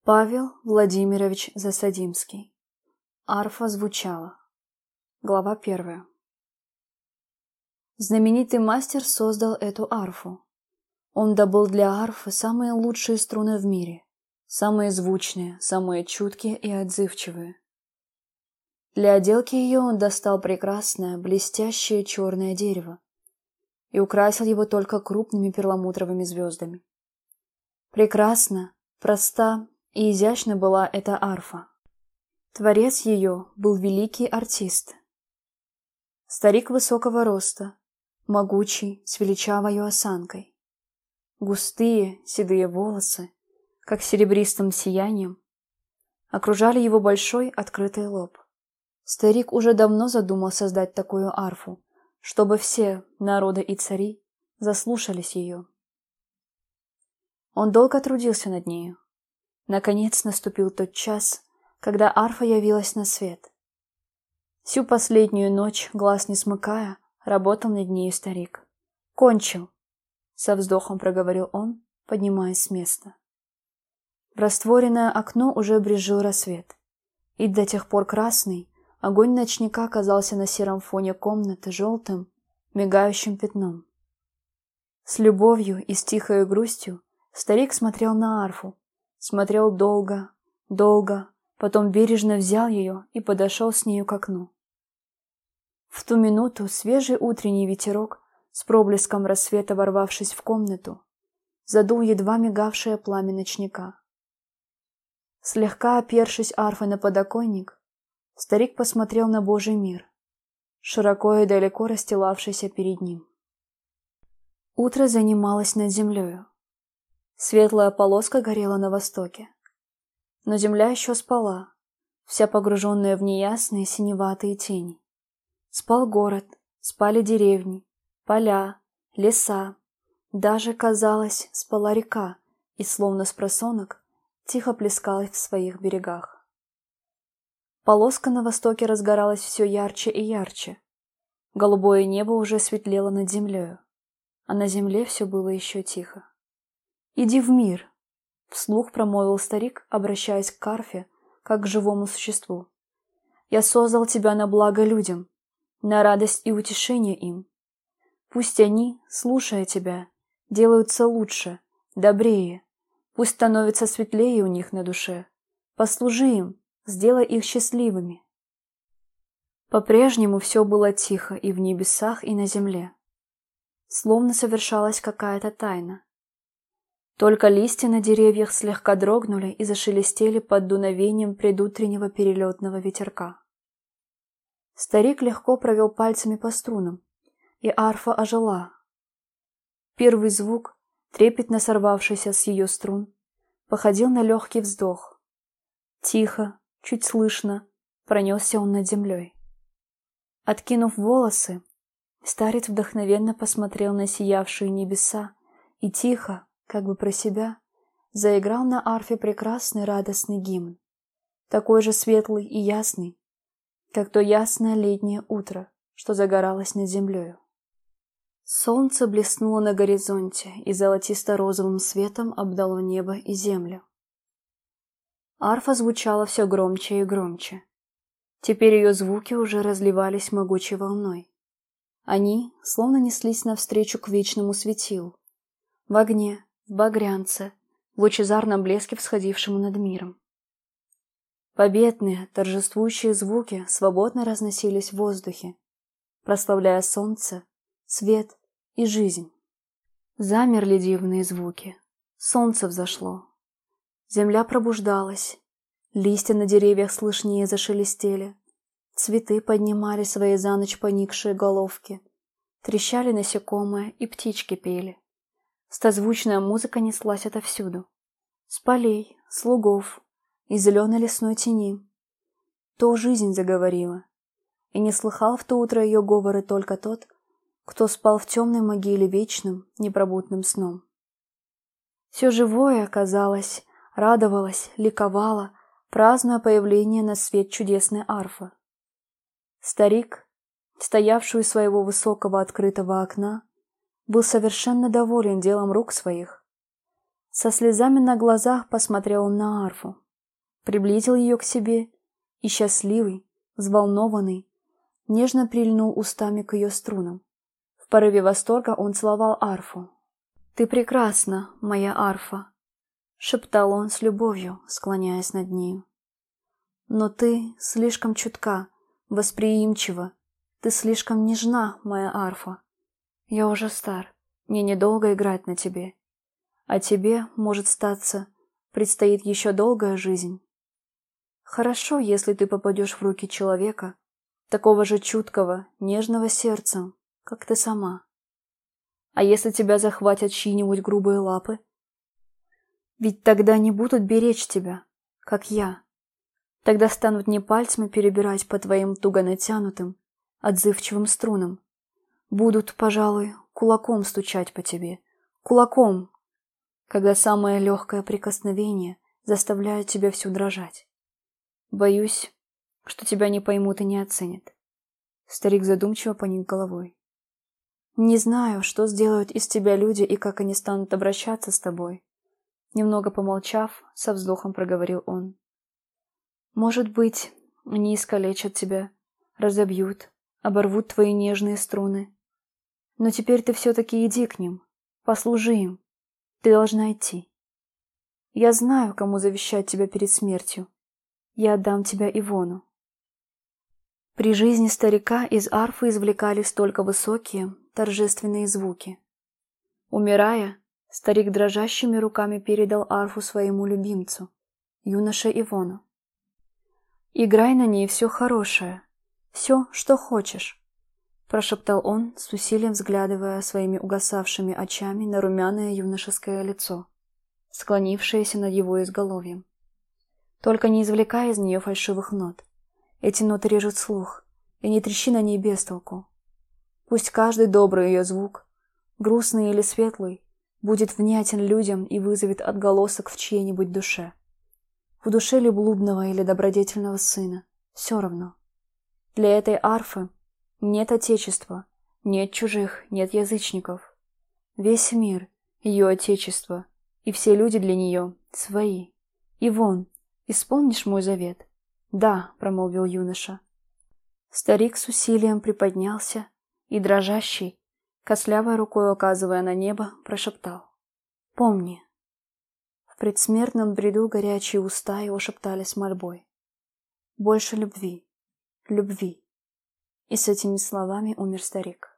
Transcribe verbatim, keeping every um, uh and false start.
Павел Владимирович Засадимский. Арфа звучала. Глава первая. Знаменитый мастер создал эту арфу. Он добыл для арфы самые лучшие струны в мире, самые звучные, самые чуткие и отзывчивые. Для отделки ее он достал прекрасное, блестящее черное дерево и украсил его только крупными перламутровыми звездами. Прекрасна, проста и изящна была эта арфа. Творец ее был великий артист. Старик высокого роста, могучий, с величавою осанкой. Густые, седые волосы, как серебристым сиянием, окружали его большой открытый лоб. Старик уже давно задумал создать такую арфу, чтобы все народы и цари заслушались ее. Он долго трудился над нею. Наконец наступил тот час, когда арфа явилась на свет. Всю последнюю ночь, глаз не смыкая, работал над нею старик. «Кончил!» — со вздохом проговорил он, поднимаясь с места. В растворенное окно уже брезжил рассвет, и до тех пор красный огонь ночника казался на сером фоне комнаты желтым, мигающим пятном. С любовью и с тихой грустью старик смотрел на арфу, смотрел долго, долго, потом бережно взял ее и подошел с нею к окну. В ту минуту свежий утренний ветерок, с проблеском рассвета ворвавшись в комнату, задул едва мигавшее пламя ночника. Слегка опершись арфой на подоконник, старик посмотрел на Божий мир, широко и далеко расстилавшийся перед ним. Утро занималось над землею. Светлая полоска горела на востоке. Но земля еще спала, вся погруженная в неясные синеватые тени. Спал город, спали деревни, поля, леса. Даже, казалось, спала река и, словно с просонок, тихо плескалась в своих берегах. Полоска на востоке разгоралась все ярче и ярче. Голубое небо уже светлело над землею, а на земле все было еще тихо. «Иди в мир», — вслух промолвил старик, обращаясь к арфе, как к живому существу. «Я создал тебя на благо людям, на радость и утешение им. Пусть они, слушая тебя, делаются лучше, добрее, пусть становится светлее у них на душе. Послужи им, сделай их счастливыми». По-прежнему все было тихо и в небесах, и на земле. Словно совершалась какая-то тайна. Только листья на деревьях слегка дрогнули и зашелестели под дуновением предутреннего перелетного ветерка. Старик легко провел пальцами по струнам, и арфа ожила. Первый звук, трепетно сорвавшийся с ее струн, походил на легкий вздох. Тихо, чуть слышно, пронесся он над землей. Откинув волосы, старец вдохновенно посмотрел на сиявшие небеса и тихо, как бы про себя, заиграл на арфе прекрасный радостный гимн, такой же светлый и ясный, как то ясное летнее утро, что загоралось над землею. Солнце блеснуло на горизонте и золотисто-розовым светом обдало небо и землю. Арфа звучала все громче и громче. Теперь ее звуки уже разливались могучей волной. Они словно неслись навстречу к вечному светилу, в огне, в багрянце, в лучезарном блеске, всходившему над миром. Победные, торжествующие звуки свободно разносились в воздухе, прославляя солнце, свет и жизнь. Замерли дивные звуки. Солнце взошло. Земля пробуждалась. Листья на деревьях слышнее зашелестели. Цветы поднимали свои за ночь поникшие головки. Трещали насекомые и птички пели. Стозвучная музыка неслась отовсюду. С полей, с лугов, из зеленой лесной тени. То жизнь заговорила. И не слыхал в то утро ее говоры только тот, кто спал в темной могиле вечным, непробудным сном. Все живое, казалось, радовалось, ликовало, празднуя появление на свет чудесной арфы. Старик, стоявший у своего высокого открытого окна, был совершенно доволен делом рук своих. Со слезами на глазах посмотрел он на арфу, приблизил ее к себе и счастливый, взволнованный, нежно прильнул устами к ее струнам. В порыве восторга он целовал арфу. «Ты прекрасна, моя арфа», — шептал он с любовью, склоняясь над нею. «Но ты слишком чутка, восприимчива, ты слишком нежна, моя арфа. Я уже стар, мне недолго играть на тебе. А тебе, может статься, предстоит еще долгая жизнь. Хорошо, если ты попадешь в руки человека, такого же чуткого, нежного сердцем, как ты сама. А если тебя захватят чьи-нибудь грубые лапы? Ведь тогда не будут беречь тебя, как я. Тогда станут не пальцами перебирать по твоим туго натянутым, отзывчивым струнам. Будут, пожалуй, кулаком стучать по тебе. Кулаком, когда самое легкое прикосновение заставляет тебя всю дрожать. Боюсь, что тебя не поймут и не оценят. Старик задумчиво поник головой. Не знаю, что сделают из тебя люди и как они станут обращаться с тобой. Немного помолчав, со вздохом проговорил он. Может быть, они искалечат тебя, разобьют, оборвут твои нежные струны. Но теперь ты все-таки иди к ним, послужи им. Ты должна идти. Я знаю, кому завещать тебя перед смертью. Я отдам тебя Ивону. При жизни старика из арфы извлекались только высокие, торжественные звуки. Умирая, старик дрожащими руками передал арфу своему любимцу, юноше Ивону. «Играй на ней все хорошее, все, что хочешь», — прошептал он, с усилием взглядывая своими угасавшими очами на румяное юношеское лицо, склонившееся над его изголовьем. «Только не извлекай из нее фальшивых нот. Эти ноты режут слух, и не трещи на ней без толку. Пусть каждый добрый ее звук, грустный или светлый, будет внятен людям и вызовет отголосок в чьей-нибудь душе. В душе ли блудного или добродетельного сына, все равно. Для этой арфы нет отечества, нет чужих, нет язычников. Весь мир — ее отечество, и все люди для нее свои. Ивон, исполнишь мой завет?» «Да», — промолвил юноша. Старик с усилием приподнялся и, дрожащий, костлявой рукой указывая на небо, прошептал. «Помни». В предсмертном бреду горячие уста его шептали с мольбой. «Больше любви, любви». И с этими словами умер старик.